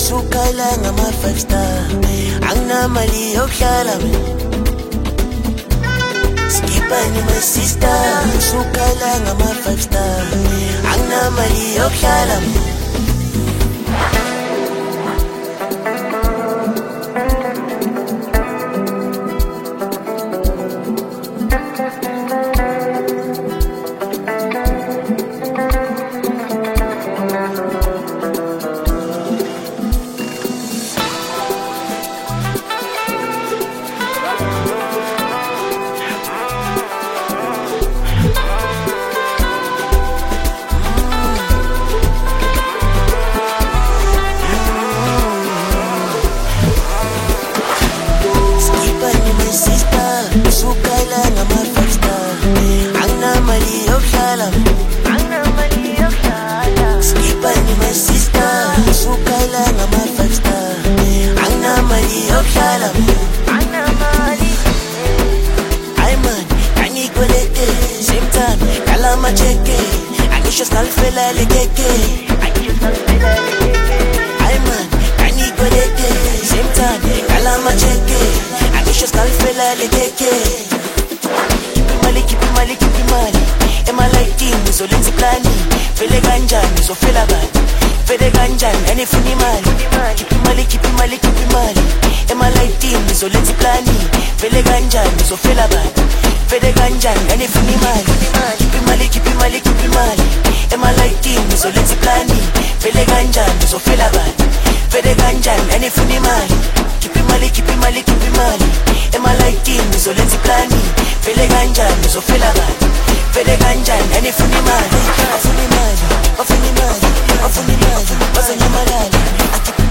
Sukala ngama 5 star anginamali yokuhlala mina Skipa ni my sister Sukala ngama 5 star anginamali yokuhlala mina Sukala ngama 5 star anginamali yokuhlala Skipa ni my sister Sukala ngama 5 star anginamali yokuhlala Ay man, kangikwelete Same time, kalama cheke Angisho stalfela lekeke Ay man, kangikwelete Same time, kalama cheke Angisho stalfela lekeke Keep mali Ema lighting, nizolenza plani Fele kanjani, nizofela bani Fele kanjani, anifuni mali Keep mali Ema lighting, nizolenza plani Fele kanjani, nizofela bani Fele kanjani, anifuni mali Keep mali Ema lighting, nizolenza plani Fele kanjani, nizofela bani Fele kanjani, anifuni mali Keep mali Ema lighting, nizolenza plani Fele kanjani, nizofela bani Fele kanjani, anifuni mali Afuni mali Bazanyamalala Akipi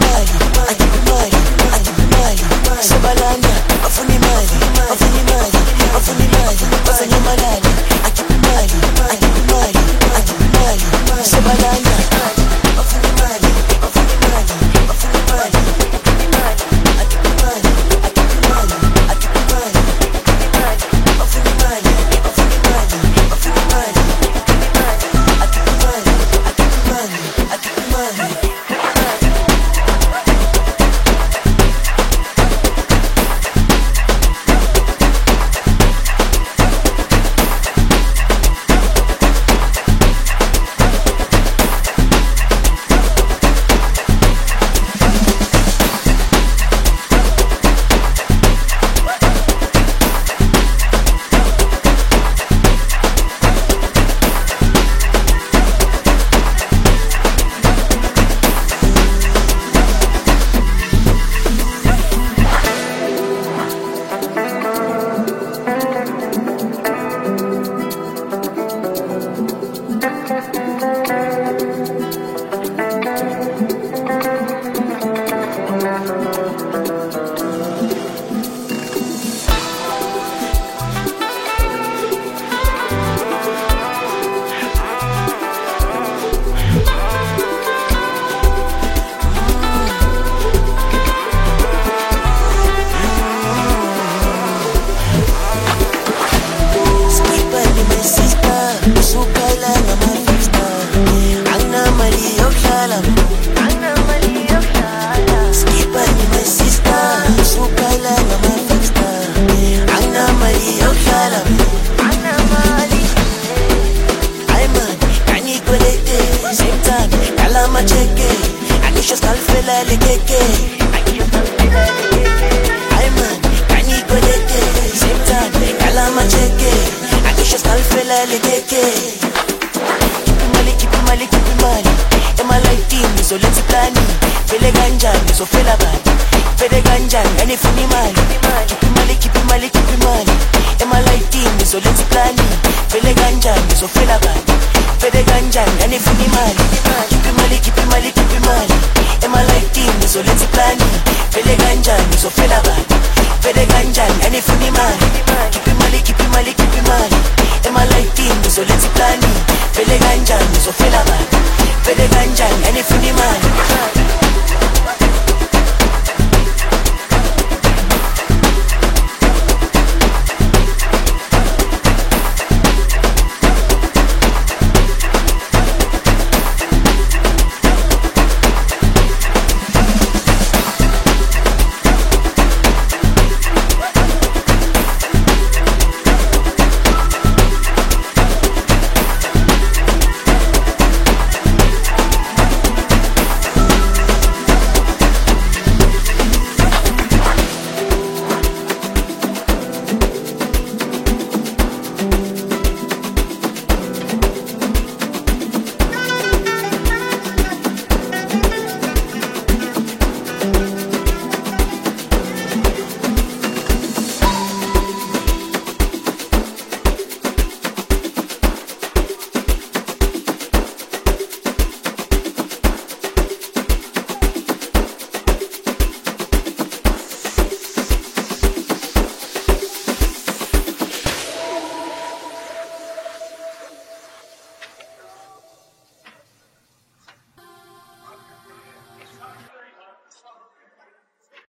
mali Sebalanda Afuni mali Bazanyamalala Akipi mali Sebalanda Afuni mali Fele kanjani, nizofela bani Fele kanjani, anifuni